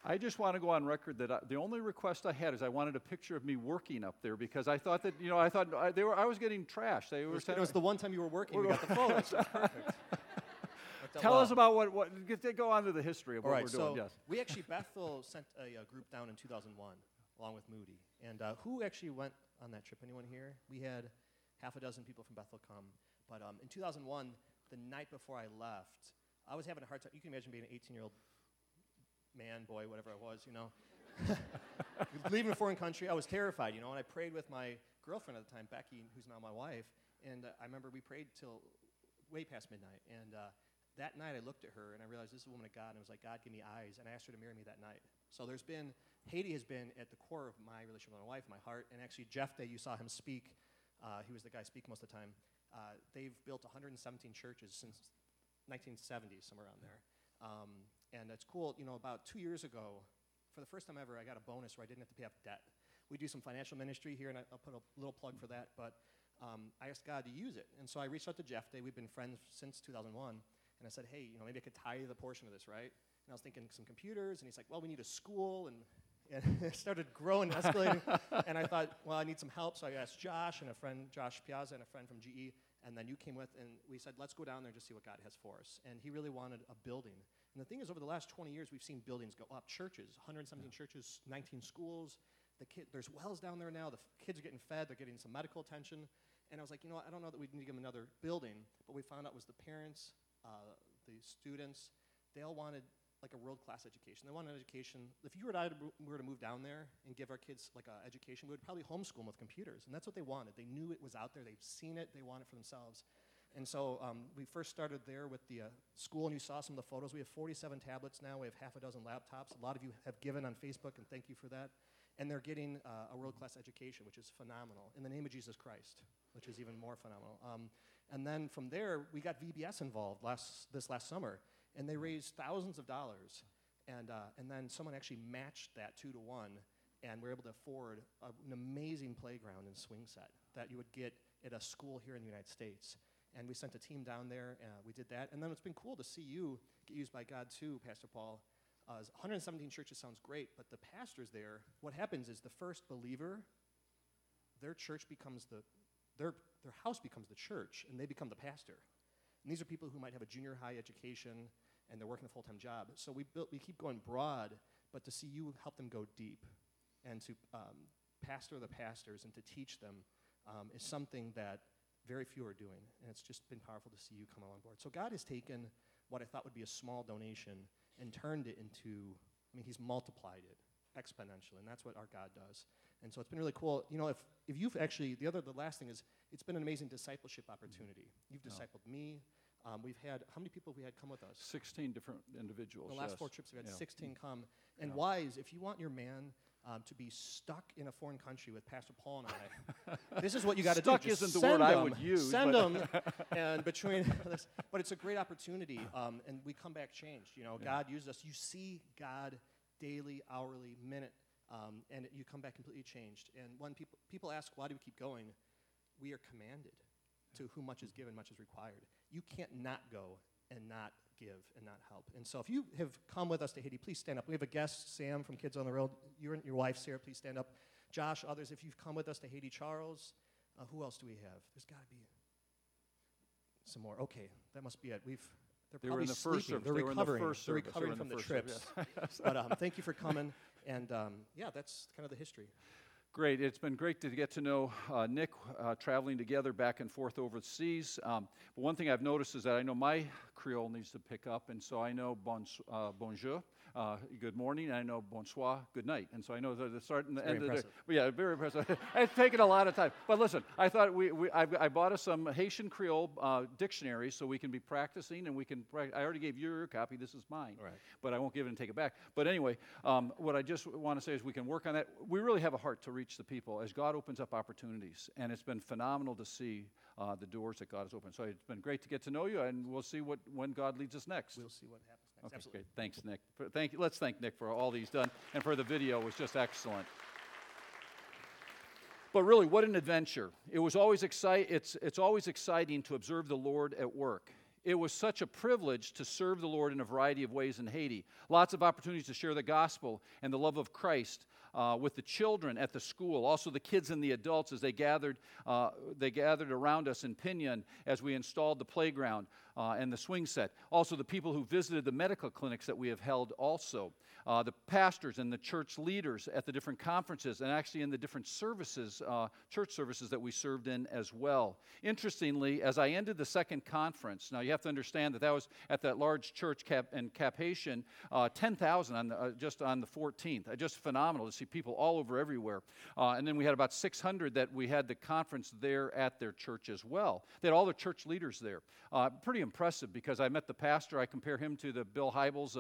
I just want to go on record that the only request I had is I wanted a picture of me working up there because I thought that, I was getting trashed. They were It was the one time you were working, we got the photos. So perfect. Tell us about go on to the history of what we're doing. So yes. we actually, Bethel sent a group down in 2001 along with Moody. And who actually went on that trip? Anyone here? We had half a dozen people from Bethel come. But in 2001, the night before I left, I was having a hard time. You can imagine being an 18-year-old man, boy, whatever I was, leaving a foreign country. I was terrified, and I prayed with my girlfriend at the time, Becky, who's now my wife, and I remember we prayed till way past midnight, and that night I looked at her, and I realized this is a woman of God, and I was like, God, give me eyes, and I asked her to marry me that night. So Haiti has been at the core of my relationship with my wife, my heart, and actually Jeff Day, you saw him speak, he was the guy speaking most of the time. They've built 117 churches since 1970, somewhere around there. And it's cool, about 2 years ago, for the first time ever, I got a bonus where I didn't have to pay off debt. We do some financial ministry here, and I'll put a little plug for that, but I asked God to use it. And so I reached out to Jeff Day. We've been friends since 2001, and I said, hey, maybe I could tithe a portion of this, right? And I was thinking some computers, and he's like, well, we need a school, and it started growing, escalating, and I thought, well, I need some help, so I asked Josh and a friend, Josh Piazza, and a friend from GE, and then you came with, and we said, let's go down there and just see what God has for us. And he really wanted a building. And the thing is, over the last 20 years, we've seen buildings go up, churches, 117 churches, 19 schools. There's wells down there now. The kids are getting fed. They're getting some medical attention. And I was like, I don't know that we need to give them another building, but we found out was the parents, the students, they all wanted like a world-class education. They wanted an education. If you or I were to move down there and give our kids like an education, we would probably homeschool them with computers. And that's what they wanted. They knew it was out there. They've seen it. They want it for themselves. And so we first started there with the school, and you saw some of the photos. We have 47 tablets now. We have half a dozen laptops. A lot of you have given on Facebook, and thank you for that. And they're getting a world-class education, which is phenomenal, in the name of Jesus Christ, which is even more phenomenal. And then from there, we got VBS involved this last summer, and they raised thousands of dollars. And then someone actually matched that 2-to-1, and we're able to afford an amazing playground and swing set that you would get at a school here in the United States. And we sent a team down there, we did that. And then it's been cool to see you get used by God too, Pastor Paul. 117 churches sounds great, but the pastors there, what happens is the first believer, their church becomes their house becomes the church, and they become the pastor. And these are people who might have a junior high education, and they're working a full-time job. So we keep going broad, but to see you help them go deep, and to pastor the pastors and to teach them is something that very few are doing, and it's just been powerful to see you come on board. So God has taken what I thought would be a small donation and turned it into, he's multiplied it exponentially, and that's what our God does. And so it's been really cool. If you've actually, the last thing is, it's been an amazing discipleship opportunity. You've discipled me. We've had, how many people have we had come with us? 16 different individuals. The last 4 trips, we've had 16 come. And wives, if you want your man to be stuck in a foreign country with Pastor Paul and I, this is what you got to do. Stuck isn't the word I would use. Send them, and between this, but it's a great opportunity, and we come back changed. God used us. You see God daily, hourly, minute, and you come back completely changed. And when people ask, why do we keep going? We are commanded. To whom much is given, much is required. You can't not go and not give and not help. And so if you have come with us to Haiti, please stand up. We have a guest, Sam from Kids on the Road. You and your wife, Sarah, please stand up. Josh, others, if you've come with us to Haiti, Charles, who else do we have? There's got to be some more. Okay, that must be it. They're probably sleeping. They're recovering. They're recovering from the trips. But thank you for coming. And that's kind of the history. Great. It's been great to get to know Nick, traveling together back and forth over the seas. But one thing I've noticed is that I know my Creole needs to pick up, and so I know bonjour, good morning, and I know bonsoir, good night. And so I know the start and the end of the day. Yeah, very impressive. It's taken a lot of time. But listen, I thought I bought us some Haitian Creole dictionaries so we can be practicing, and we can I already gave you your copy. This is mine. Right. But I won't give it and take it back. But anyway, what I just want to say is we can work on that. We really have a heart to reach the people as God opens up opportunities. And it's been phenomenal to see the doors that God has opened. So it's been great to get to know you, and we'll see when God leads us next. We'll see what happens next. Okay, Absolutely. great. Thanks, Nick. Thank you. Let's thank Nick for all he's done, and for the video. It was just excellent. But really, what an adventure. It was always it's always exciting to observe the Lord at work. It was such a privilege to serve the Lord in a variety of ways in Haiti. Lots of opportunities to share the gospel and the love of Christ with the children at the school, also the kids and the adults as they gathered around us in Pinion as we installed the playground and the swing set. Also the people who visited the medical clinics that we have held also. The pastors and the church leaders at the different conferences and actually in the different services, church services that we served in as well. Interestingly, as I ended the second conference, now you have to understand that was at that large church in Cap-Haitian, 10,000 just on the 14th. Just phenomenal to see people all over everywhere. And then we had about 600 that we had the conference there at their church as well. They had all the church leaders there. Pretty impressive because I met the pastor. I compare him to the Bill Hybels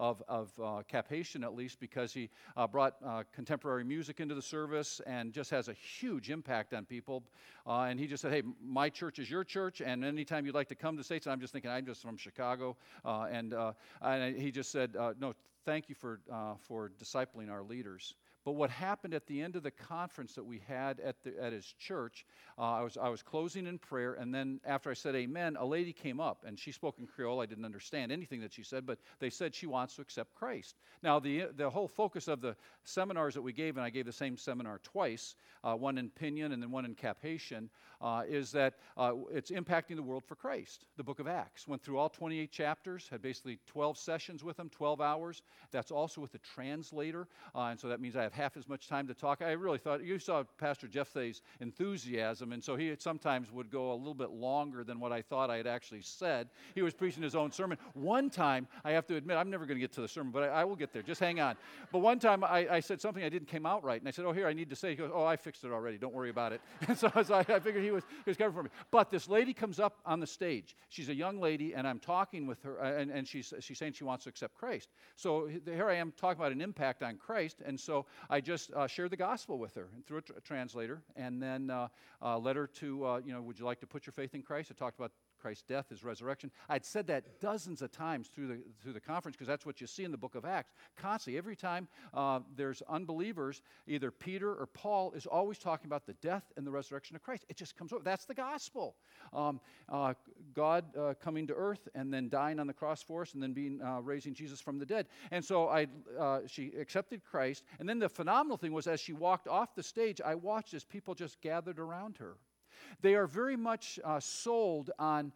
of Cap-Haitian at least because he brought contemporary music into the service and just has a huge impact on people. And he just said, hey, my church is your church, and anytime you'd like to come to the States, and I'm just thinking, I'm just from Chicago. And he just said, no, thank you for discipling our leaders. But what happened at the end of the conference that we had at his church, I was closing in prayer, and then after I said amen, a lady came up, and she spoke in Creole. I didn't understand anything that she said, but they said she wants to accept Christ. Now, the whole focus of the seminars that we gave, and I gave the same seminar twice, one in Pinion and then one in Cap-Haitian, is that it's impacting the world for Christ. The book of Acts went through all 28 chapters, had basically 12 sessions with them, 12 hours. That's also with the translator, and so that means I have half as much time to talk. I really thought, you saw Pastor Jeff's enthusiasm, and so he sometimes would go a little bit longer than what I thought I had actually said. He was preaching his own sermon. One time, I have to admit, I'm never going to get to the sermon, but I will get there. Just hang on. But one time, I said something I didn't came out right, and I said, oh, here, I need to say. He goes, oh, I fixed it already. Don't worry about it. And so I figured he was covering for me. But this lady comes up on the stage. She's a young lady, and I'm talking with her, and she's saying she wants to accept Christ. So here I am talking about an impact on Christ, and so I just shared the gospel with her and through a translator, and then led her to, would you like to put your faith in Christ? I talked about Christ's death, his resurrection. I'd said that dozens of times through the conference because that's what you see in the book of Acts. Constantly, every time there's unbelievers, either Peter or Paul is always talking about the death and the resurrection of Christ. It just comes over. That's the gospel. God coming to earth and then dying on the cross for us and then raising Jesus from the dead. And so she accepted Christ. And then the phenomenal thing was as she walked off the stage, I watched as people just gathered around her. They are very much sold on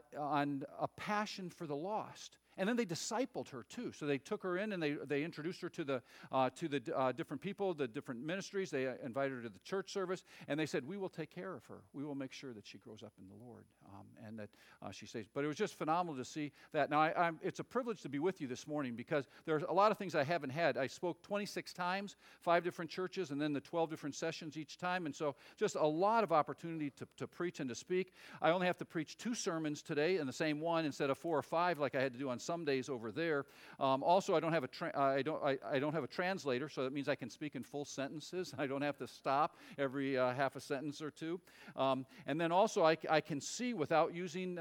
a passion for the lost. And then they discipled her too. So they took her in and they introduced her to the different people, the different ministries. They invited her to the church service, and they said, "We will take care of her. We will make sure that she grows up in the Lord and that she stays." But it was just phenomenal to see that. Now it's a privilege to be with you this morning because there's a lot of things I haven't had. I spoke 26 times, 5 different churches, and then the 12 different sessions each time, and so just a lot of opportunity to preach and to speak. I only have to preach 2 sermons today in the same one instead of 4 or 5 like I had to do on some days over there. Also, I don't have I don't have a translator, so that means I can speak in full sentences. I don't have to stop every half a sentence or two. And then also, I can see without using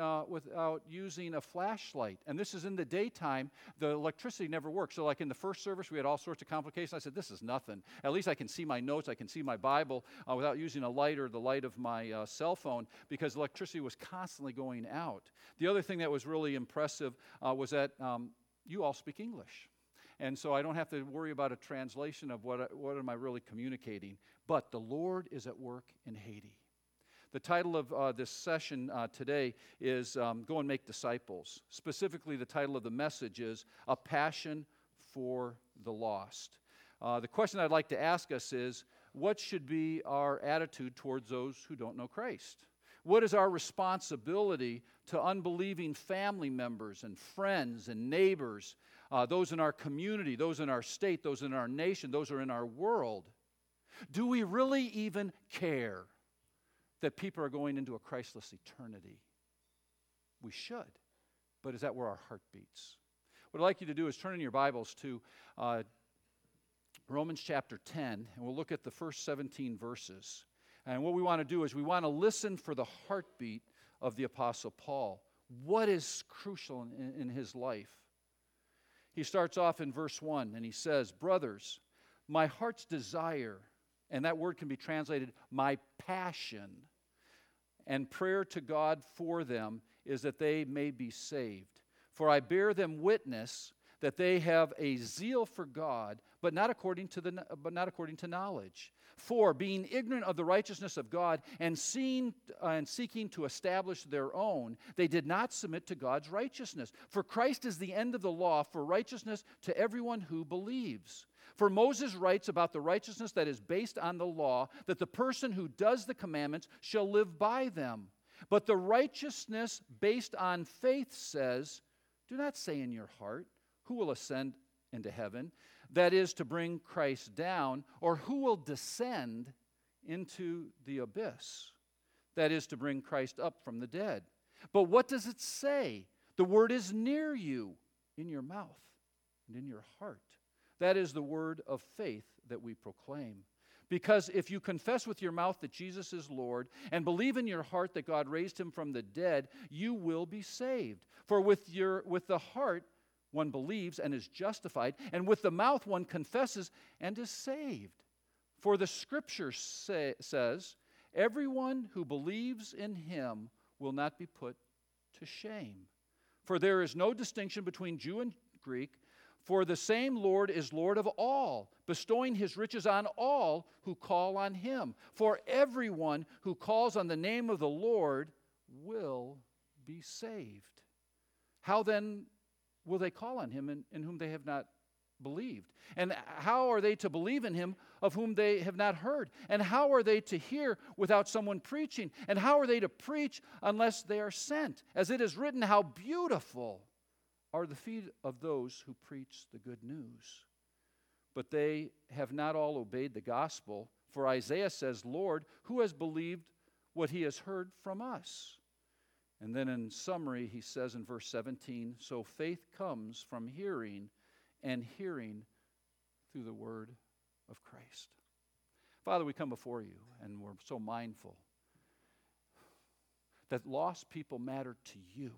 a flashlight. And this is in the daytime. The electricity never works. So, like in the first service, we had all sorts of complications. I said, "This is nothing. At least I can see my notes. I can see my Bible without using a light or the light of my cell phone because electricity was constantly going out." The other thing that was really impressive was that you all speak English. And so I don't have to worry about a translation of what am I really communicating. But the Lord is at work in Haiti. The title of this session today is Go and Make Disciples. Specifically, the title of the message is A Passion for the Lost. The question I'd like to ask us is, what should be our attitude towards those who don't know Christ? What is our responsibility to unbelieving family members and friends and neighbors, those in our community, those in our state, those in our nation, those who are in our world? Do we really even care that people are going into a Christless eternity? We should, but is that where our heart beats? What I'd like you to do is turn in your Bibles to Romans chapter 10, and we'll look at the first 17 verses. And what we want to do is we want to listen for the heartbeat of the Apostle Paul. What is crucial in his life? He starts off in verse 1 and he says, "Brothers, my heart's desire," and that word can be translated, "my passion," and prayer to God for them is that they may be saved. For I bear them witness that they have a zeal for God, but not according to knowledge. For being ignorant of the righteousness of God and seeking to establish their own, they did not submit to God's righteousness. For Christ is the end of the law for righteousness to everyone who believes. For Moses writes about the righteousness that is based on the law, that the person who does the commandments shall live by them. But the righteousness based on faith says, do not say in your heart, who will ascend into heaven? That is to bring Christ down, or who will descend into the abyss? That is to bring Christ up from the dead. But what does it say? The word is near you, in your mouth and in your heart. That is the word of faith that we proclaim. Because if you confess with your mouth that Jesus is Lord and believe in your heart that God raised him from the dead, you will be saved. For with the heart one believes and is justified, and with the mouth one confesses and is saved. For the Scripture says, everyone who believes in him will not be put to shame. For there is no distinction between Jew and Greek, for the same Lord is Lord of all, bestowing his riches on all who call on him. For everyone who calls on the name of the Lord will be saved. How then will they call on him in whom they have not believed? And how are they to believe in him of whom they have not heard? And how are they to hear without someone preaching? And how are they to preach unless they are sent? As it is written, how beautiful are the feet of those who preach the good news. But they have not all obeyed the gospel. For Isaiah says, Lord, who has believed what he has heard from us? And then in summary, he says in verse 17, so faith comes from hearing, and hearing through the word of Christ. Father, we come before you, and we're so mindful that lost people matter to you.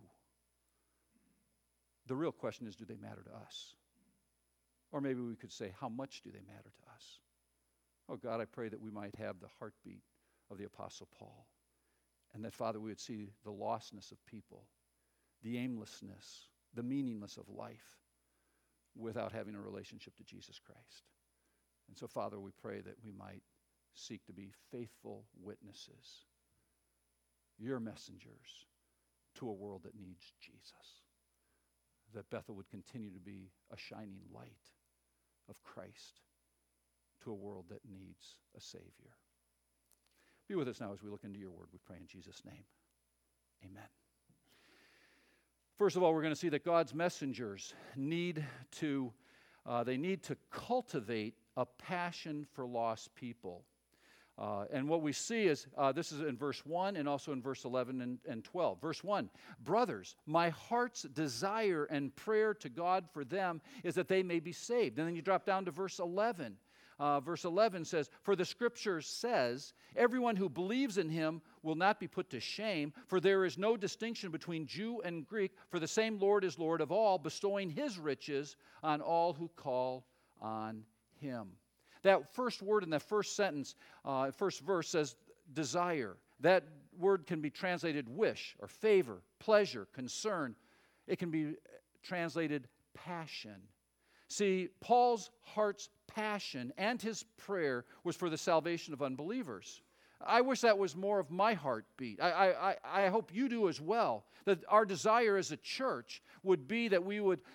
The real question is, do they matter to us? Or maybe we could say, how much do they matter to us? Oh God, I pray that we might have the heartbeat of the Apostle Paul. And that, Father, we would see the lostness of people, the aimlessness, the meaningless of life without having a relationship to Jesus Christ. And so, Father, we pray that we might seek to be faithful witnesses, your messengers to a world that needs Jesus. That Bethel would continue to be a shining light of Christ to a world that needs a Savior. Be with us now as we look into your word. We pray in Jesus' name. Amen. First of all, we're going to see that God's messengers need to cultivate a passion for lost people. And what we see is, this is in verse 1 and also in verse 11 and 12. Verse 1, brothers, my heart's desire and prayer to God for them is that they may be saved. And then you drop down to verse 11. Verse 11 says, for the Scripture says, everyone who believes in him will not be put to shame, for there is no distinction between Jew and Greek, for the same Lord is Lord of all, bestowing his riches on all who call on him. That first word in that first sentence, first verse says desire. That word can be translated wish or favor, pleasure, concern. It can be translated passion. See, Paul's heart's passion and his prayer was for the salvation of unbelievers. I wish that was more of my heartbeat. I hope you do as well. That our desire as a church would be that we would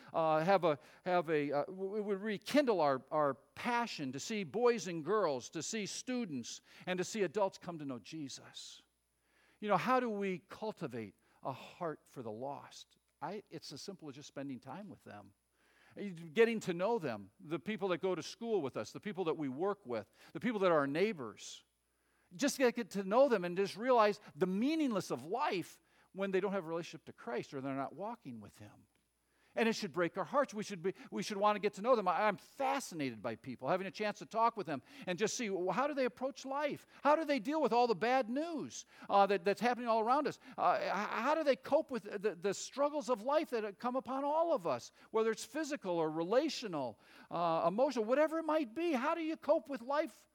we would rekindle our passion to see boys and girls, to see students, and to see adults come to know Jesus. You know, how do we cultivate a heart for the lost? It's as simple as just spending time with them. Getting to know them, the people that go to school with us, the people that we work with, the people that are our neighbors. Just get to know them and just realize the meaningless of life when they don't have a relationship to Christ or they're not walking with him. And it should break our hearts. We should want to get to know them. I'm fascinated by people, having a chance to talk with them and just see, well, how do they approach life? How do they deal with all the bad news that's happening all around us? How do they cope with the struggles of life that come upon all of us, whether it's physical or relational, emotional, whatever it might be? How do you cope with life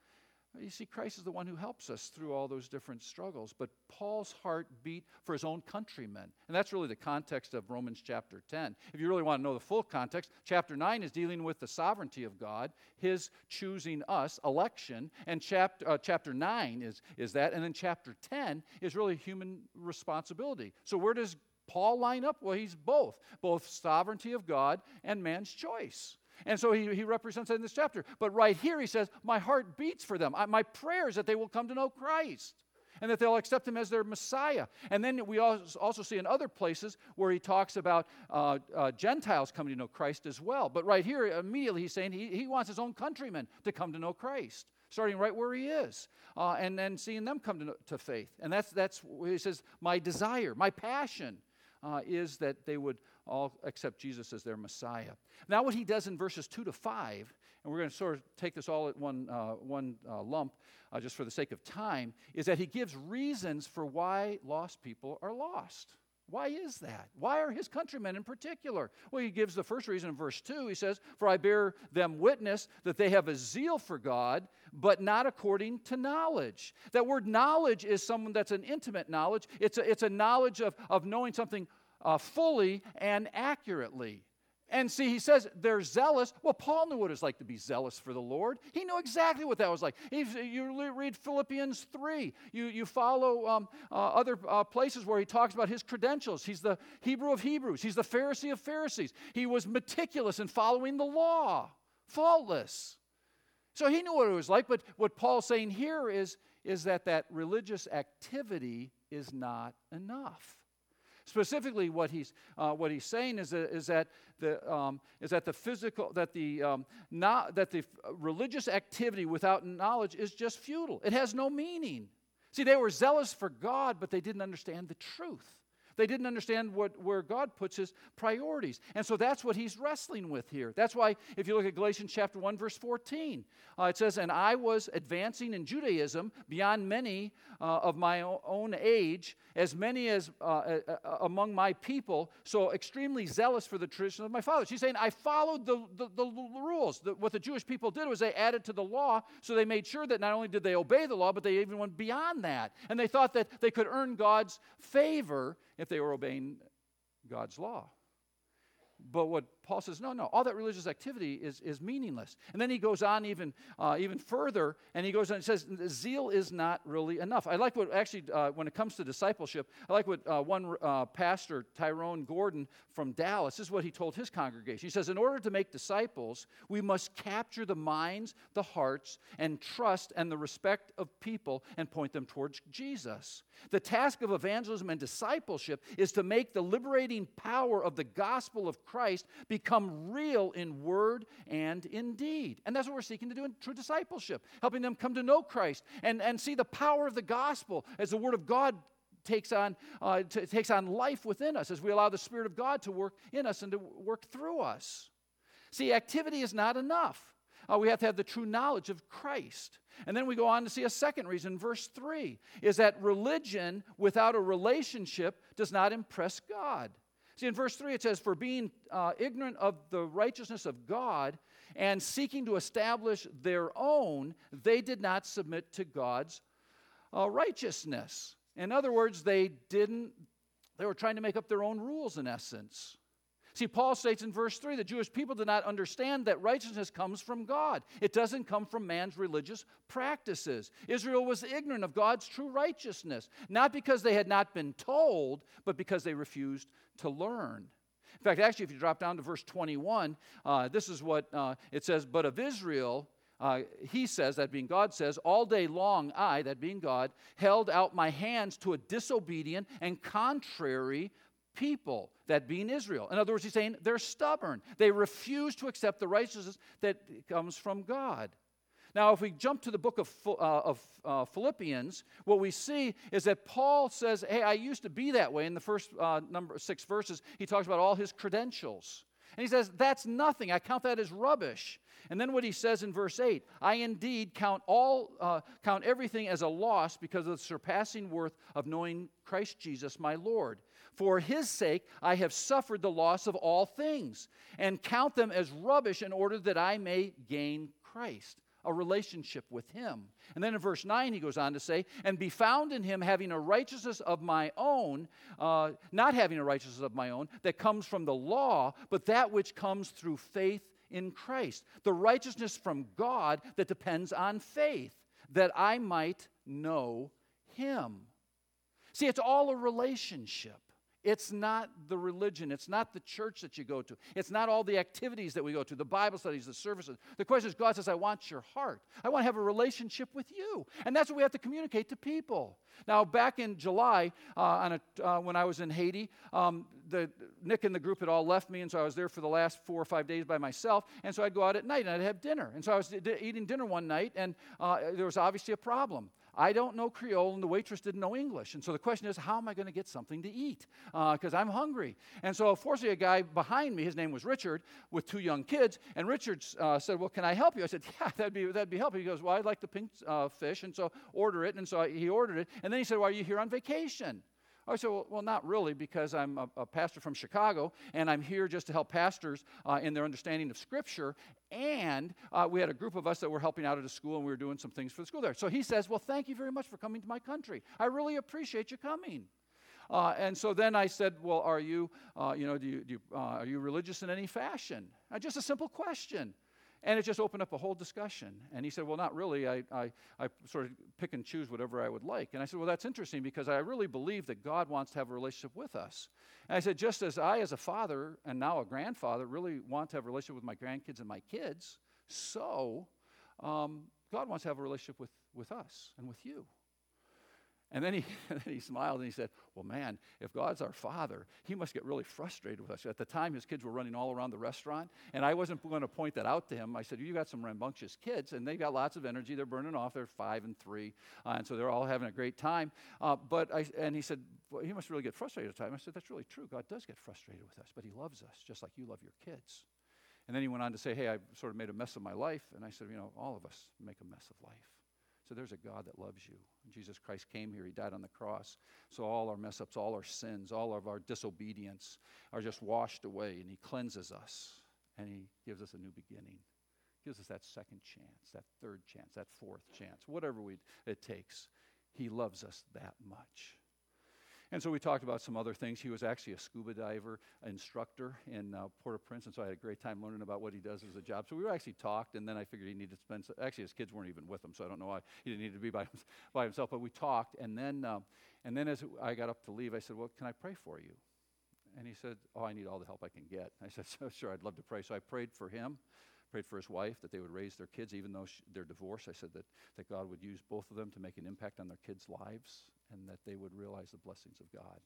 You see, Christ is the one who helps us through all those different struggles. But Paul's heart beat for his own countrymen. And that's really the context of Romans chapter 10. If you really want to know the full context, chapter 9 is dealing with the sovereignty of God, his choosing us, election. And chapter 9 is that. And then chapter 10 is really human responsibility. So where does Paul line up? Well, he's both sovereignty of God and man's choice. And so he represents that in this chapter. But right here he says, my heart beats for them. My prayer is that they will come to know Christ and that they'll accept him as their Messiah. And then we also see in other places where he talks about Gentiles coming to know Christ as well. But right here, immediately he's saying he wants his own countrymen to come to know Christ, starting right where he is, and then seeing them come to faith. And that's where he says, my desire, my passion is that they would all accept Jesus as their Messiah. Now what he does in verses 2 to 5, and we're going to sort of take this all at one lump just for the sake of time, is that he gives reasons for why lost people are lost. Why is that? Why are his countrymen in particular? Well, he gives the first reason in verse 2. He says, for I bear them witness that they have a zeal for God, but not according to knowledge. That word knowledge is someone that's an intimate knowledge. It's a knowledge of knowing something fully and accurately. And see, he says they're zealous. Well, Paul knew what it was like to be zealous for the Lord. He knew exactly what that was like. You read Philippians 3. You follow other places where he talks about his credentials. He's the Hebrew of Hebrews. He's the Pharisee of Pharisees. He was meticulous in following the law, faultless. So he knew what it was like. But what Paul's saying here is that religious activity is not enough. Specifically, what he's saying is that the religious activity without knowledge is just futile. It has no meaning. See, they were zealous for God, but they didn't understand the truth. They didn't understand where God puts his priorities. And so that's what he's wrestling with here. That's why if you look at Galatians chapter 1, verse 14, it says, and I was advancing in Judaism beyond many of my own age, as many as among my people, so extremely zealous for the tradition of my fathers. He's saying, I followed the rules. What the Jewish people did was they added to the law, so they made sure that not only did they obey the law, but they even went beyond that. And they thought that they could earn God's favor if they were obeying God's law. But what Paul says, no, all that religious activity is meaningless. And then he goes on even further, and he goes on and says, zeal is not really enough. I like what, actually, when it comes to discipleship, I like what one pastor, Tyrone Gordon from Dallas, this is what he told his congregation. He says, in order to make disciples, we must capture the minds, the hearts, and trust and the respect of people and point them towards Jesus. The task of evangelism and discipleship is to make the liberating power of the gospel of Christ become real in word and in deed. And that's what we're seeking to do in true discipleship, helping them come to know Christ and see the power of the gospel as the word of God takes on life within us, as we allow the Spirit of God to work in us and to work through us. See, activity is not enough. We have to have the true knowledge of Christ. And then we go on to see a second reason, verse 3, is that religion without a relationship does not impress God. See, in verse 3 it says, for being ignorant of the righteousness of God and seeking to establish their own, they did not submit to God's righteousness. In other words, they were trying to make up their own rules in essence. See, Paul states in verse 3, the Jewish people did not understand that righteousness comes from God. It doesn't come from man's religious practices. Israel was ignorant of God's true righteousness, not because they had not been told, but because they refused to learn. In fact, actually, if you drop down to verse 21, this is what it says, but of Israel, he says, that being God says, all day long I, that being God, held out my hands to a disobedient and contrary people, that being Israel. In other words, he's saying they're stubborn. They refuse to accept the righteousness that comes from God. Now, if we jump to the book of Philippians, what we see is that Paul says, hey, I used to be that way. In the first 6 verses, he talks about all his credentials. And he says, that's nothing. I count that as rubbish. And then what he says in verse 8, I indeed count everything as a loss because of the surpassing worth of knowing Christ Jesus my Lord. For his sake I have suffered the loss of all things, and count them as rubbish in order that I may gain Christ. a relationship with him. And then in verse 9 he goes on to say, and be found in him having a righteousness of my own, not having a righteousness of my own that comes from the law, but that which comes through faith in Christ. The righteousness from God that depends on faith, that I might know him. See, it's all a relationship. It's not the religion. It's not the church that you go to. It's not all the activities that we go to, the Bible studies, the services. The question is, God says, I want your heart. I want to have a relationship with you. And that's what we have to communicate to people. Now, back in July, when I was in Haiti, Nick and the group had all left me, and so I was there for the last 4 or 5 days by myself. And so I'd go out at night, and I'd have dinner. And so I was eating dinner one night, and there was obviously a problem. I don't know Creole, and the waitress didn't know English. And so the question is, how am I going to get something to eat? Because I'm hungry. And so, fortunately, a guy behind me, his name was Richard, with 2 young kids. And Richard said, well, can I help you? I said, yeah, that'd be helpful. He goes, well, I'd like the pink fish, and so order it. And so he ordered it. And then he said, well, are you here on vacation? I said, well, not really, because I'm a pastor from Chicago, and I'm here just to help pastors in their understanding of Scripture. And we had a group of us that were helping out at a school, and we were doing some things for the school there. So he says, well, thank you very much for coming to my country. I really appreciate you coming. And so then I said, well, are you religious in any fashion? Just a simple question. And it just opened up a whole discussion. And he said, well, not really. I sort of pick and choose whatever I would like. And I said, well, that's interesting because I really believe that God wants to have a relationship with us. And I said, just as I, as a father and now a grandfather, really want to have a relationship with my grandkids and my kids, so God wants to have a relationship with us and with you. And then he smiled and he said, well, man, if God's our Father, he must get really frustrated with us. At the time, his kids were running all around the restaurant, and I wasn't going to point that out to him. I said, you got some rambunctious kids, and they got lots of energy. They're burning off. They're 5 and 3, and so they're all having a great time. And he said, well, he must really get frustrated at the time. I said, that's really true. God does get frustrated with us, but he loves us just like you love your kids. And then he went on to say, hey, I sort of made a mess of my life. And I said, all of us make a mess of life. So there's a God that loves you. Jesus Christ came here. He died on the cross. So all our mess-ups, all our sins, all of our disobedience are just washed away. And he cleanses us. And he gives us a new beginning. He gives us that second chance, that third chance, that fourth chance, whatever it takes. He loves us that much. And so we talked about some other things. He was actually a scuba diver instructor in Port-au-Prince, and so I had a great time learning about what he does as a job. So we actually talked, and then I figured he needed to spend actually, his kids weren't even with him, so I don't know why he didn't need to be by himself. But we talked, and then as I got up to leave, I said, well, can I pray for you? And he said, oh, I need all the help I can get. I said, sure, I'd love to pray. So I prayed for him, prayed for his wife, that they would raise their kids, even though they're divorced. I said that God would use both of them to make an impact on their kids' lives, and that they would realize the blessings of God.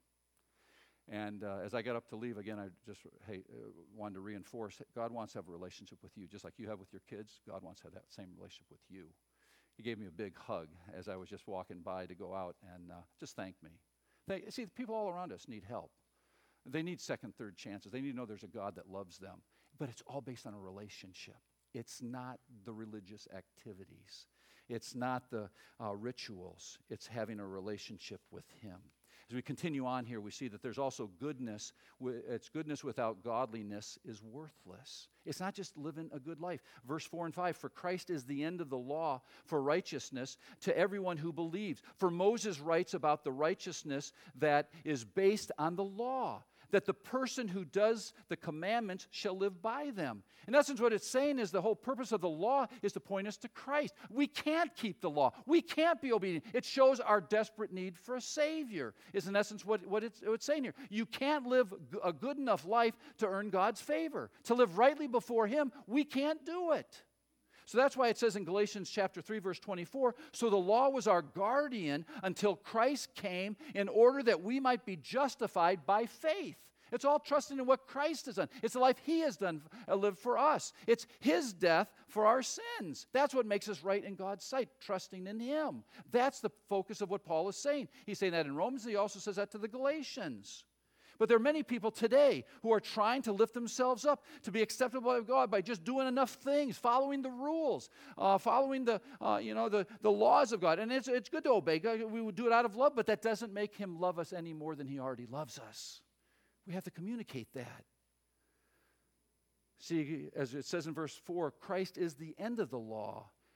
And as I got up to leave, again, I just wanted to reinforce that God wants to have a relationship with you. Just like you have with your kids, God wants to have that same relationship with you. He gave me a big hug as I was just walking by to go out and just thanked me. See, people all around us need help. They need second, third chances. They need to know there's a God that loves them. But it's all based on a relationship. It's not the religious activities. It's not the rituals. It's having a relationship with him. As we continue on here, we see that there's also goodness. It's goodness without godliness is worthless. It's not just living a good life. Verse 4 and 5, for Christ is the end of the law for righteousness to everyone who believes. For Moses writes about the righteousness that is based on the law, that the person who does the commandments shall live by them. In essence, what it's saying is the whole purpose of the law is to point us to Christ. We can't keep the law. We can't be obedient. It shows our desperate need for a Savior, is in essence what it's saying here. You can't live a good enough life to earn God's favor. To live rightly before him, we can't do it. So that's why it says in Galatians chapter 3, verse 24, so the law was our guardian until Christ came in order that we might be justified by faith. It's all trusting in what Christ has done. It's the life he has done, lived for us. It's his death for our sins. That's what makes us right in God's sight, trusting in him. That's the focus of what Paul is saying. He's saying that in Romans. He also says that to the Galatians. But there are many people today who are trying to lift themselves up to be acceptable to God by just doing enough things, following the rules, following the laws of God. And it's good to obey God. We would do it out of love, but that doesn't make him love us any more than he already loves us. We have to communicate that. See, as it says in verse 4, Christ is the end of the law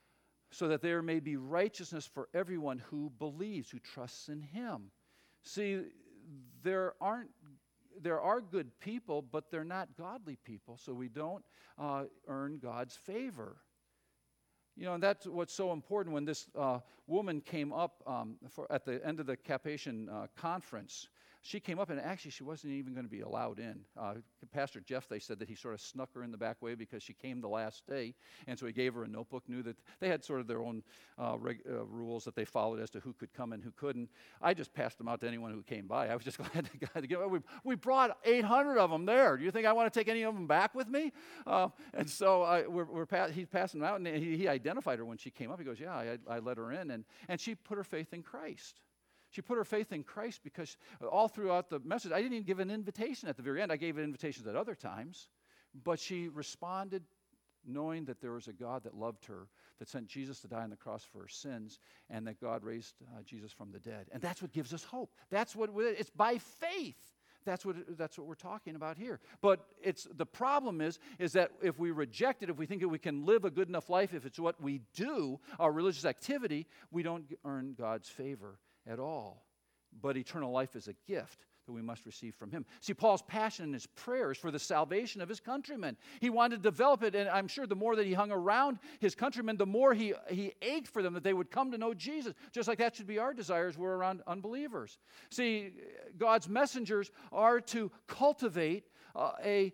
so that there may be righteousness for everyone who believes, who trusts in him. See, there are good people, but they're not godly people, so we don't earn God's favor. And that's what's so important. When this woman came up at the end of the Capation conference, she came up, and actually she wasn't even going to be allowed in. Pastor Jeff, they said that he sort of snuck her in the back way because she came the last day, and so he gave her a notebook, knew that they had sort of their own rules that they followed as to who could come and who couldn't. I just passed them out to anyone who came by. I was just glad to get them. We brought 800 of them there. Do you think I want to take any of them back with me? And so he's passing them out, and he identified her when she came up. He goes, yeah, I let her in, and she put her faith in Christ. She put her faith in Christ because all throughout the message, I didn't even give an invitation at the very end. I gave invitations at other times, but she responded knowing that there was a God that loved her, that sent Jesus to die on the cross for her sins, and that God raised Jesus from the dead. And that's what gives us hope. It's by faith. That's what we're talking about here. But the problem is that if we reject it, if we think that we can live a good enough life, if it's what we do, our religious activity, we don't earn God's favor at all. But eternal life is a gift that we must receive from him. See, Paul's passion in his prayers for the salvation of his countrymen. He wanted to develop it, and I'm sure the more that he hung around his countrymen, the more he ached for them that they would come to know Jesus. Just like that should be our desires we're around unbelievers. See, God's messengers are to cultivate a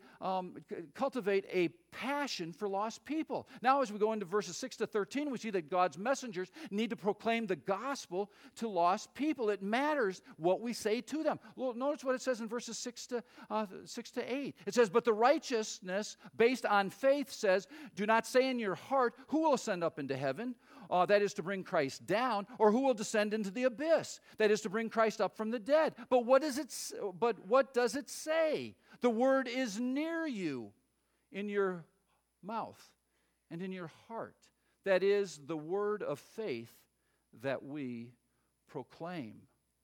passion for lost people. Now, as we go into verses 6 to 13, we see that God's messengers need to proclaim the gospel to lost people. It matters what we say to them. Well, notice what it says in verses 6 to 8. It says, but the righteousness based on faith says, do not say in your heart, who will ascend up into heaven? That is to bring Christ down, or who will descend into the abyss? That is to bring Christ up from the dead. But what does it say? The word is near you, in your mouth and in your heart. That is the word of faith that we proclaim.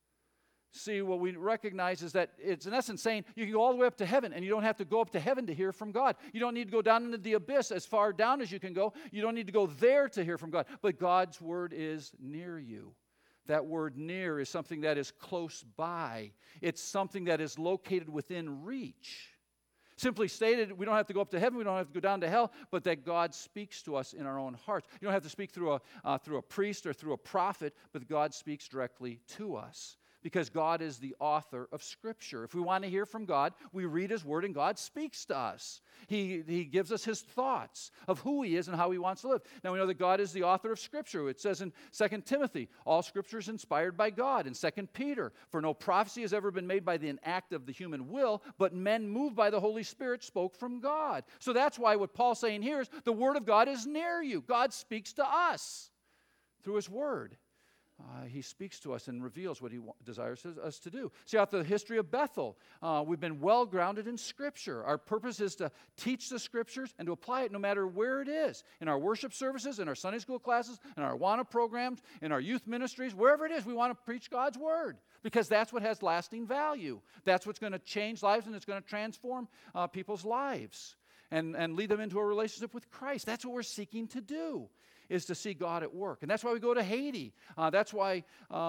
See, what we recognize is that it's in essence saying you can go all the way up to heaven, and you don't have to go up to heaven to hear from God. You don't need to go down into the abyss as far down as you can go. You don't need to go there to hear from God. But God's word is near you. That word near is something that is close by. It's something that is located within reach. Simply stated, we don't have to go up to heaven, we don't have to go down to hell, but that God speaks to us in our own hearts. You don't have to speak through a priest or through a prophet, but God speaks directly to us. Because God is the author of Scripture. If we want to hear from God, we read His Word and God speaks to us. He gives us His thoughts of who He is and how He wants to live. Now we know that God is the author of Scripture. It says in 2 Timothy, all Scripture is inspired by God. In 2 Peter, for no prophecy has ever been made by an act of the human will, but men moved by the Holy Spirit spoke from God. So that's why what Paul's saying here is the Word of God is near you. God speaks to us through His Word. He speaks to us and reveals what He desires us to do. See, out the history of Bethel, we've been well grounded in Scripture. Our purpose is to teach the Scriptures and to apply it no matter where it is. In our worship services, in our Sunday school classes, in our Awana programs, in our youth ministries, wherever it is, we want to preach God's Word because that's what has lasting value. That's what's going to change lives and it's going to transform people's lives and lead them into a relationship with Christ. That's what we're seeking to do, is to see God at work. And that's why we go to Haiti. That's why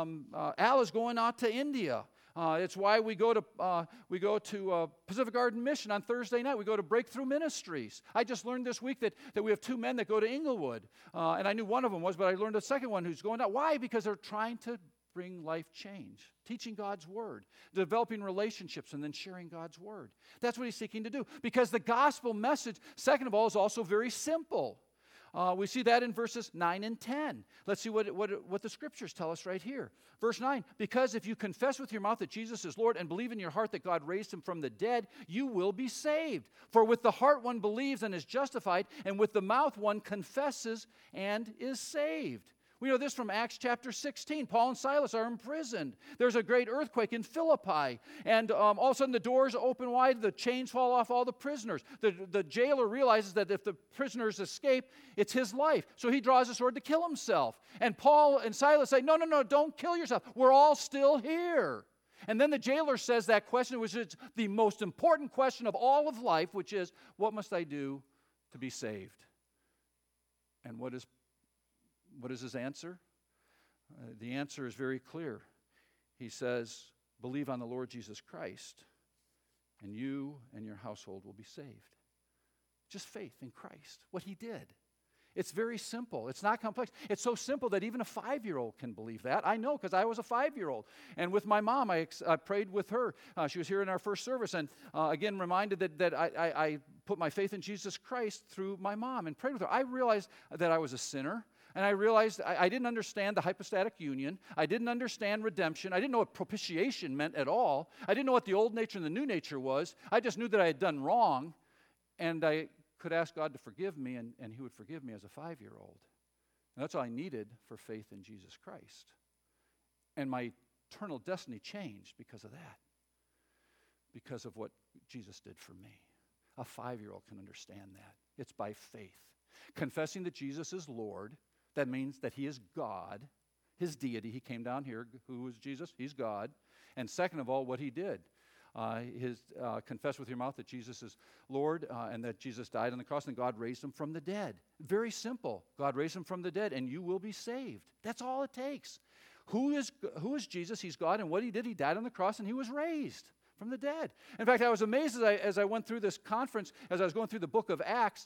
Al is going out to India. It's why we go to Pacific Garden Mission on Thursday night. We go to Breakthrough Ministries. I just learned this week that we have 2 men that go to Inglewood. And I knew one of them was, but I learned a second one who's going out. Why? Because they're trying to bring life change, teaching God's Word, developing relationships, and then sharing God's Word. That's what he's seeking to do. Because the gospel message, second of all, is also very simple. We see that in verses 9 and 10. Let's see what the Scriptures tell us right here. Verse 9, because if you confess with your mouth that Jesus is Lord and believe in your heart that God raised Him from the dead, you will be saved. For with the heart one believes and is justified, and with the mouth one confesses and is saved. We know this from Acts chapter 16. Paul and Silas are imprisoned. There's a great earthquake in Philippi. And all of a sudden the doors open wide, the chains fall off all the prisoners. The jailer realizes that if the prisoners escape, it's his life. So he draws a sword to kill himself. And Paul and Silas say, no, don't kill yourself. We're all still here. And then the jailer says that question, which is the most important question of all of life, which is, what must I do to be saved? And what does what is his answer? The answer is very clear. He says, believe on the Lord Jesus Christ, and you and your household will be saved. Just faith in Christ, what he did. It's very simple. It's not complex. It's so simple that even a 5-year-old can believe that. I know because I was a 5-year-old. And with my mom, I prayed with her. She was here in our first service. And again, reminded that I put my faith in Jesus Christ through my mom and prayed with her. I realized that I was a sinner. And I realized I didn't understand the hypostatic union. I didn't understand redemption. I didn't know what propitiation meant at all. I didn't know what the old nature and the new nature was. I just knew that I had done wrong. And I could ask God to forgive me, and he would forgive me as a 5-year-old. And that's all I needed for faith in Jesus Christ. And my eternal destiny changed because of that, because of what Jesus did for me. A 5-year-old can understand that. It's by faith. Confessing that Jesus is Lord, that means that he is God, his deity. He came down here. Who is Jesus? He's God. And second of all, what he did. Confess with your mouth that Jesus is Lord and that Jesus died on the cross and God raised him from the dead. Very simple. God raised him from the dead and you will be saved. That's all it takes. Who is Jesus? He's God, and what he did, he died on the cross and he was raised from the dead. In fact, I was amazed as I went through this conference, as I was going through the book of Acts,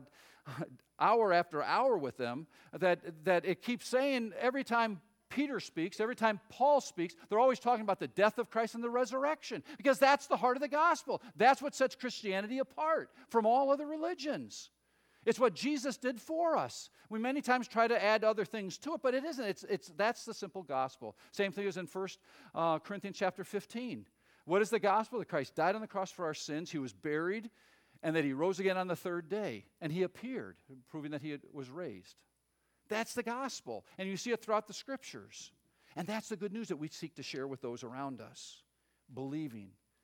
hour after hour with them, that it keeps saying every time Peter speaks, every time Paul speaks, they're always talking about the death of Christ and the resurrection, because that's the heart of the gospel. That's what sets Christianity apart from all other religions. It's what Jesus did for us. We many times try to add other things to it, but it isn't. That's the simple gospel. Same thing as in 1 Corinthians chapter 15. What is the gospel? That Christ died on the cross for our sins, he was buried, and that he rose again on the third day, and he appeared, proving that he was raised. That's the gospel, and you see it throughout the scriptures. And that's the good news that we seek to share with those around us, believing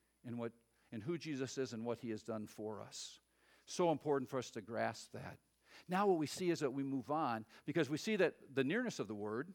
in who Jesus is and what he has done for us. So important for us to grasp that. Now what we see is that we move on, because we see that the nearness of the word,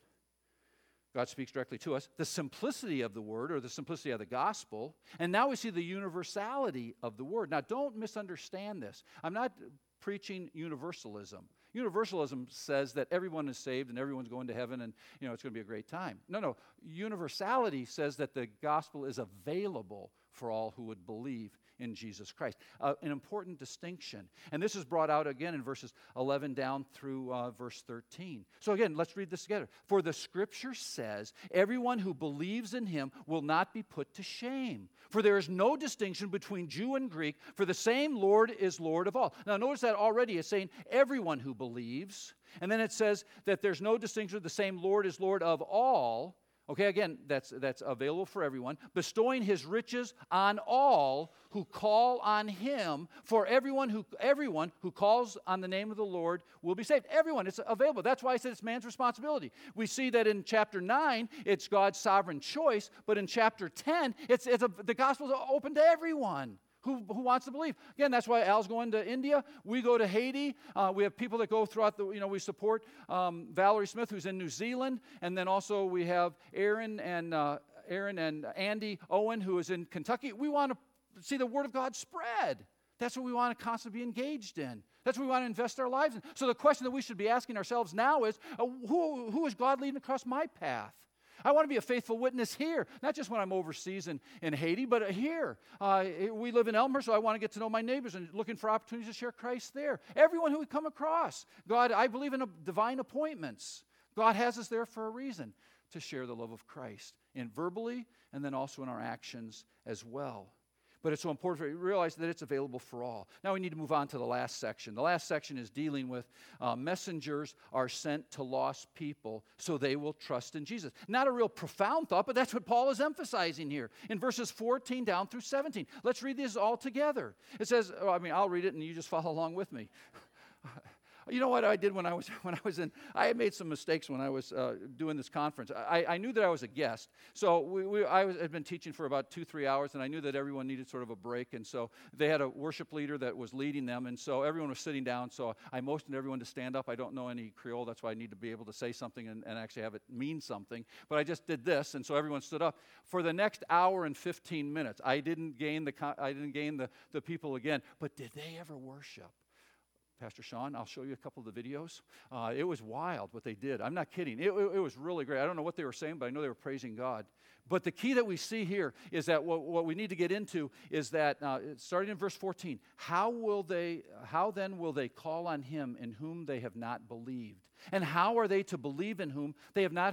God speaks directly to us, the simplicity of the word, or the simplicity of the gospel, and now we see the universality of the word. Now don't misunderstand this. I'm not preaching universalism. Universalism says that everyone is saved and everyone's going to heaven and it's going to be a great time. No. Universality says that the gospel is available for all who would believe in Jesus Christ. An important distinction. And this is brought out again in verses 11 down through verse 13. So again, let's read this together. For the scripture says, everyone who believes in him will not be put to shame. For there is no distinction between Jew and Greek, for the same Lord is Lord of all. Now notice that already it's saying everyone who believes. And then it says that there's no distinction, the same Lord is Lord of all. Okay, again, that's available for everyone. Bestowing his riches on all who call on him. For everyone who calls on the name of the Lord will be saved. Everyone, it's available. That's why I said it's man's responsibility. We see that in chapter 9, it's God's sovereign choice. But in chapter 10, the gospel is open to everyone who wants to believe. Again, that's why Al's going to India. We go to Haiti. We have people that go throughout we support Valerie Smith, who's in New Zealand. And then also we have Aaron and Andy Owen, who is in Kentucky. We want to see the word of God spread. That's what we want to constantly be engaged in. That's what we want to invest our lives in. So the question that we should be asking ourselves now is, who is God leading across my path? I want to be a faithful witness here, not just when I'm overseas in Haiti, but here. We live in Elmhurst, so I want to get to know my neighbors and looking for opportunities to share Christ there. Everyone who we come across. God, I believe in divine appointments. God has us there for a reason, to share the love of Christ, verbally and then also in our actions as well. But it's so important for you to realize that it's available for all. Now we need to move on to the last section. The last section is dealing with messengers are sent to lost people so they will trust in Jesus. Not a real profound thought, but that's what Paul is emphasizing here in verses 14 down through 17. Let's read these all together. It says, I'll read it and you just follow along with me. You know what I did when I was in, I had made some mistakes when I was doing this conference. I knew that I was a guest. So I had been teaching for about 2-3 hours, and I knew that everyone needed sort of a break. And so they had a worship leader that was leading them, and so everyone was sitting down. So I motioned everyone to stand up. I don't know any Creole. That's why I need to be able to say something and actually have it mean something. But I just did this, and so everyone stood up. For the next hour and 15 minutes, I didn't gain the people again. But did they ever worship? Pastor Sean, I'll show you a couple of the videos. It was wild what they did. I'm not kidding. It was really great. I don't know what they were saying, but I know they were praising God. But the key that we see here is that what we need to get into is that, starting in verse 14, how then will they call on him in whom they have not believed? And how are they to believe in whom they have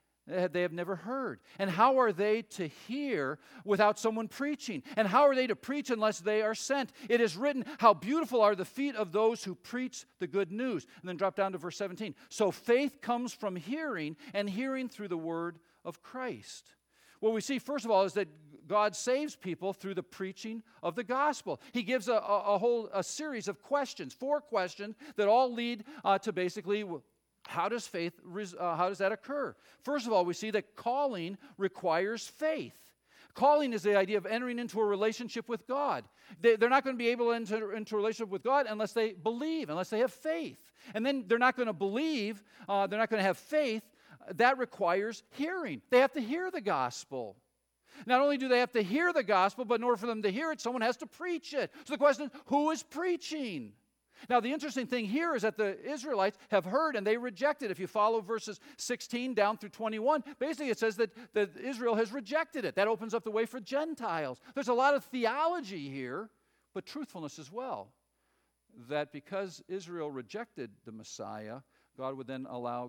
never heard? And how are they to hear without someone preaching? And how are they to preach unless they are sent? It is written, how beautiful are the feet of those who preach the good news. And then drop down to verse 17. So faith comes from hearing, and hearing through the word of Christ. What we see, first of all, is that God saves people through the preaching of the gospel. He gives a series of questions, 4 questions that all lead to basically how does that occur? First of all, we see that calling requires faith. Calling is the idea of entering into a relationship with God. They're not going to be able to enter into a relationship with God unless they believe, unless they have faith. And then they're not going to believe, they're not going to have faith. That requires hearing. They have to hear the gospel. Not only do they have to hear the gospel, but in order for them to hear it, someone has to preach it. So the question is, who is preaching? Now, the interesting thing here is that the Israelites have heard and they rejected. If you follow verses 16 down through 21, basically it says that Israel has rejected it. That opens up the way for Gentiles. There's a lot of theology here, but truthfulness as well. That because Israel rejected the Messiah, God would then allow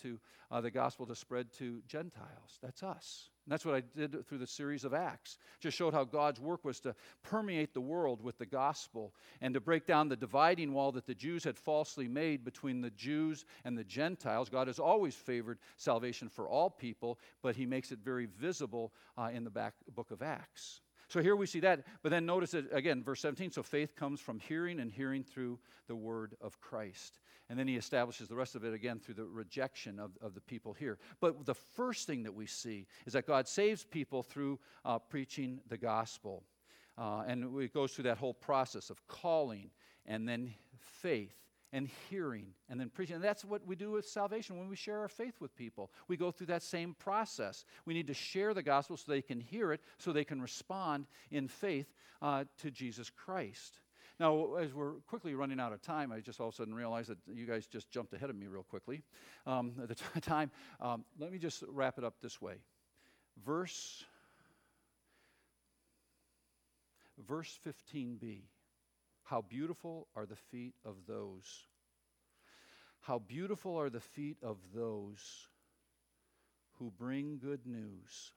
the gospel to spread to Gentiles. That's us. And that's what I did through the series of Acts. Just showed how God's work was to permeate the world with the gospel and to break down the dividing wall that the Jews had falsely made between the Jews and the Gentiles. God has always favored salvation for all people, but he makes it very visible in the book of Acts. So here we see that, but then notice it again, verse 17, so faith comes from hearing, and hearing through the word of Christ. And then he establishes the rest of it again through the rejection of the people here. But the first thing that we see is that God saves people through preaching the gospel. And it goes through that whole process of calling, and then faith, and hearing, and then preaching. And that's what we do with salvation when we share our faith with people. We go through that same process. We need to share the gospel so they can hear it, so they can respond in faith to Jesus Christ. Now, as we're quickly running out of time, I just all of a sudden realized that you guys just jumped ahead of me real quickly. At the time, let me just wrap it up this way. Verse 15b. How beautiful are the feet of those. How beautiful are the feet of those who bring good news.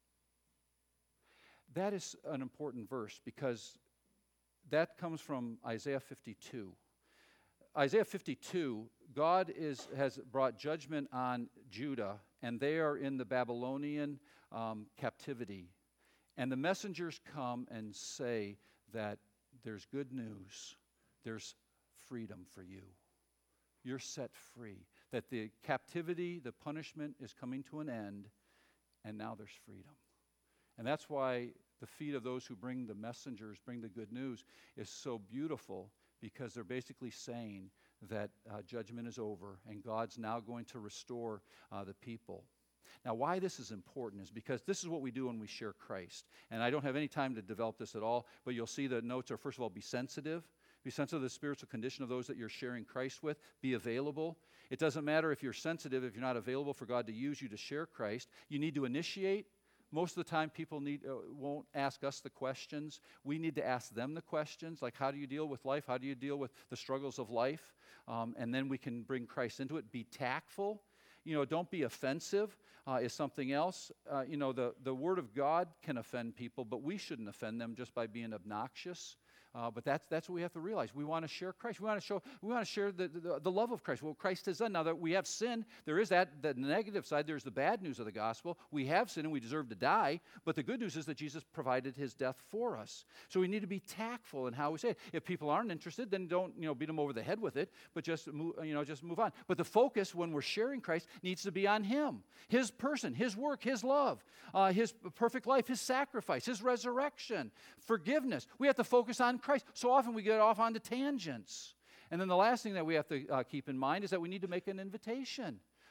That is an important verse because that comes from Isaiah 52. Isaiah 52, God has brought judgment on Judah, and they are in the Babylonian captivity. And the messengers come and say that there's good news. There's freedom for you. You're set free. That the captivity, the punishment is coming to an end, and now there's freedom. And that's why the feet of those who bring the messengers, bring the good news, is so beautiful, because they're basically saying that judgment is over, and God's now going to restore the people. Now, why this is important is because this is what we do when we share Christ. And I don't have any time to develop this at all, but you'll see the notes are, first of all, be sensitive. Be sensitive to the spiritual condition of those that you're sharing Christ with. Be available. It doesn't matter if you're sensitive, if you're not available for God to use you to share Christ. You need to initiate. Most of the time, people won't ask us the questions. We need to ask them the questions, like how do you deal with life? How do you deal with the struggles of life? And then we can bring Christ into it. Be tactful. Don't be offensive is something else. The Word of God can offend people, but we shouldn't offend them just by being obnoxious. But that's what we have to realize. We want to share Christ. We want to share the love of Christ, what Christ has done. Now that we have sin, there is the negative side. There's the bad news of the gospel. We have sin and we deserve to die. But the good news is that Jesus provided his death for us. So we need to be tactful in how we say it. If people aren't interested, then don't beat them over the head with it. But just move on. But the focus when we're sharing Christ needs to be on him, his person, his work, his love, his perfect life, his sacrifice, his resurrection, forgiveness. We have to focus on Christ. So often we get off onto tangents. And then the last thing that we have to keep in mind is that we need to make an invitation.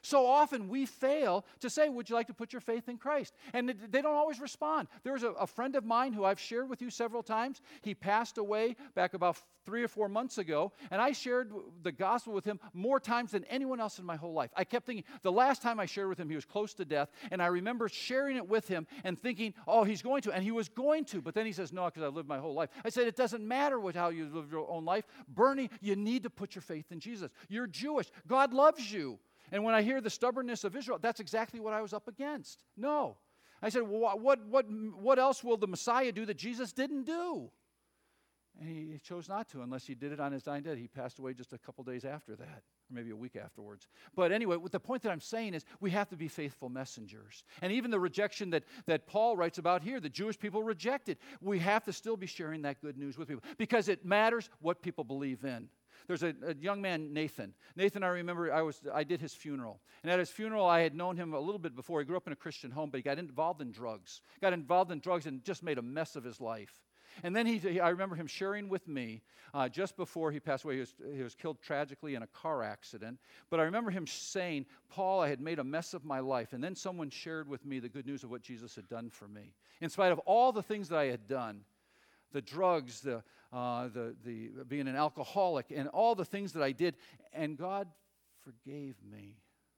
So often we fail to say, would you like to put your faith in Christ? And they don't always respond. There was a friend of mine who I've shared with you several times. He passed away back about 3 or 4 months ago, and I shared the gospel with him more times than anyone else in my whole life. I kept thinking, the last time I shared with him, he was close to death, and I remember sharing it with him and thinking, oh, he's going to, and he was going to, but then he says, no, because I've lived my whole life. I said, it doesn't matter how you live your own life. Bernie, you need to put your faith in Jesus. You're Jewish. God loves you. And when I hear the stubbornness of Israel, that's exactly what I was up against. No. I said, well, what else will the Messiah do that Jesus didn't do? And he chose not to unless he did it on his dying day. He passed away just a couple days after that, or maybe a week afterwards. But anyway, the point that I'm saying is we have to be faithful messengers. And even the rejection that Paul writes about here, the Jewish people rejected, we have to still be sharing that good news with people because it matters what people believe in. There's a young man, Nathan. Nathan, I remember I did his funeral. And at his funeral, I had known him a little bit before. He grew up in a Christian home, but he got involved in drugs. And just made a mess of his life. And then I remember him sharing with me just before he passed away. He was killed tragically in a car accident. But I remember him saying, Paul, I had made a mess of my life. And then someone shared with me the good news of what Jesus had done for me. In spite of all the things that I had done, the drugs, the being an alcoholic, and all the things that I did, and God forgave me.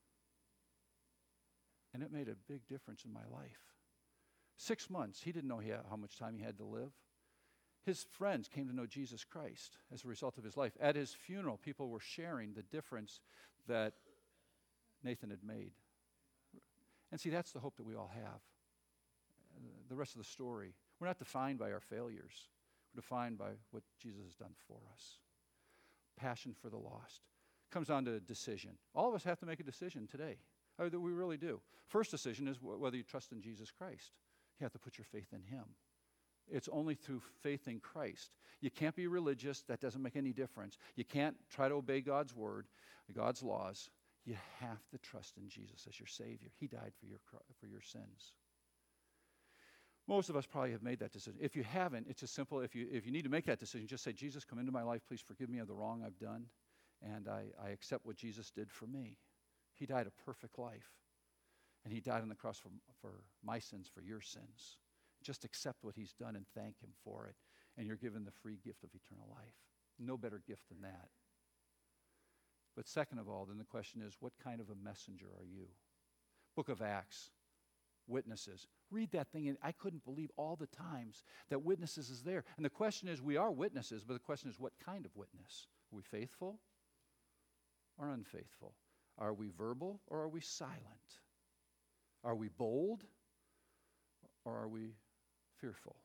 And it made a big difference in my life. 6 months, he didn't know how much time he had to live. His friends came to know Jesus Christ as a result of his life. At his funeral, people were sharing the difference that Nathan had made. And see, that's the hope that we all have. The rest of the story, we're not defined by our failures. We're defined by what Jesus has done for us. Passion for the lost. Comes down to a decision. All of us have to make a decision today. We really do. First decision is whether you trust in Jesus Christ. You have to put your faith in him. It's only through faith in Christ. You can't be religious. That doesn't make any difference. You can't try to obey God's word, God's laws. You have to trust in Jesus as your Savior. He died for your sins. Most of us probably have made that decision. If you haven't, it's as simple. If you need to make that decision, just say, Jesus, come into my life. Please forgive me of the wrong I've done. And I accept what Jesus did for me. He died a perfect life. And he died on the cross for my sins, for your sins. Just accept what he's done and thank him for it. And you're given the free gift of eternal life. No better gift than that. But second of all, then the question is, what kind of a messenger are you? Book of Acts, witnesses. Read that thing, and I couldn't believe all the times that witnesses is there. And the question is, we are witnesses, but the question is, what kind of witness? Are we faithful or unfaithful? Are we verbal or are we silent? Are we bold or are we fearful?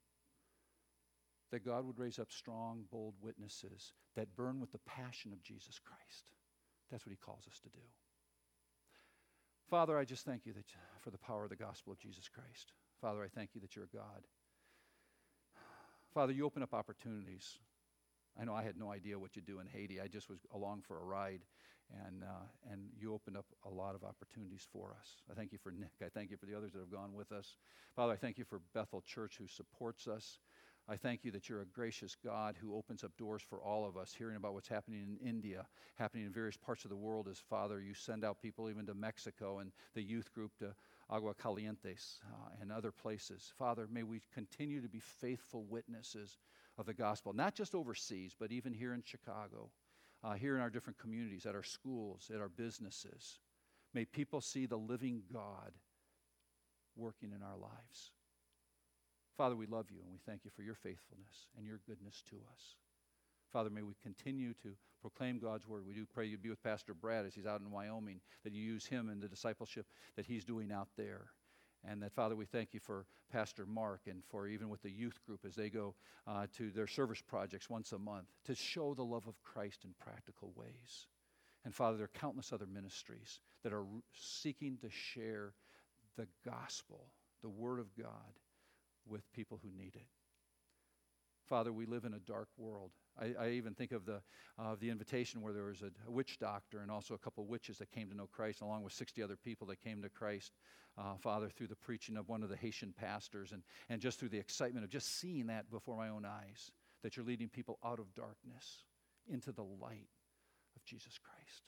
That God would raise up strong, bold witnesses that burn with the passion of Jesus Christ. That's what he calls us to do. Father, I just thank you for the power of the gospel of Jesus Christ. Father, I thank you that you're God. Father, you open up opportunities. I know I had no idea what you do in Haiti. I just was along for a ride, and you opened up a lot of opportunities for us. I thank you for Nick. I thank you for the others that have gone with us. Father, I thank you for Bethel Church who supports us. I thank you that you're a gracious God who opens up doors for all of us, hearing about what's happening in India, happening in various parts of the world as, Father, you send out people even to Mexico and the youth group to Agua Calientes and other places. Father, may we continue to be faithful witnesses of the gospel, not just overseas, but even here in Chicago, here in our different communities, at our schools, at our businesses. May people see the living God working in our lives. Father, we love you and we thank you for your faithfulness and your goodness to us. Father, may we continue to proclaim God's word. We do pray you'd be with Pastor Brad as he's out in Wyoming, that you use him in the discipleship that he's doing out there. And that, Father, we thank you for Pastor Mark and for even with the youth group as they go to their service projects once a month to show the love of Christ in practical ways. And, Father, there are countless other ministries that are seeking to share the gospel, the word of God, with people who need it. Father, we live in a dark world. I even think of the invitation where there was a witch doctor and also a couple of witches that came to know Christ, along with 60 other people that came to Christ, Father, through the preaching of one of the Haitian pastors and just through the excitement of just seeing that before my own eyes, that you're leading people out of darkness into the light of Jesus Christ.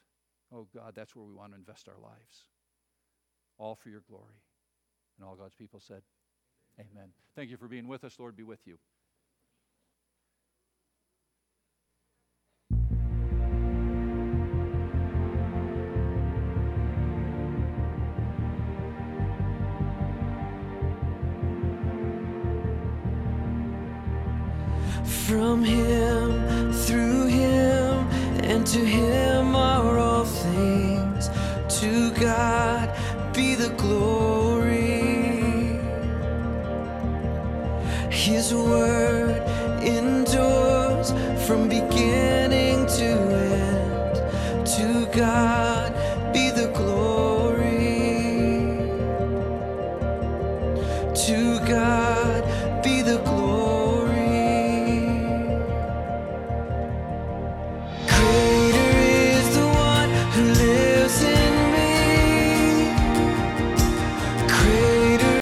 Oh God, that's where we want to invest our lives. All for your glory. And all God's people said, amen. Thank you for being with us. Lord be with you. From him, through him, and to him are all things. To God be the glory. His word endures from beginning to end. To God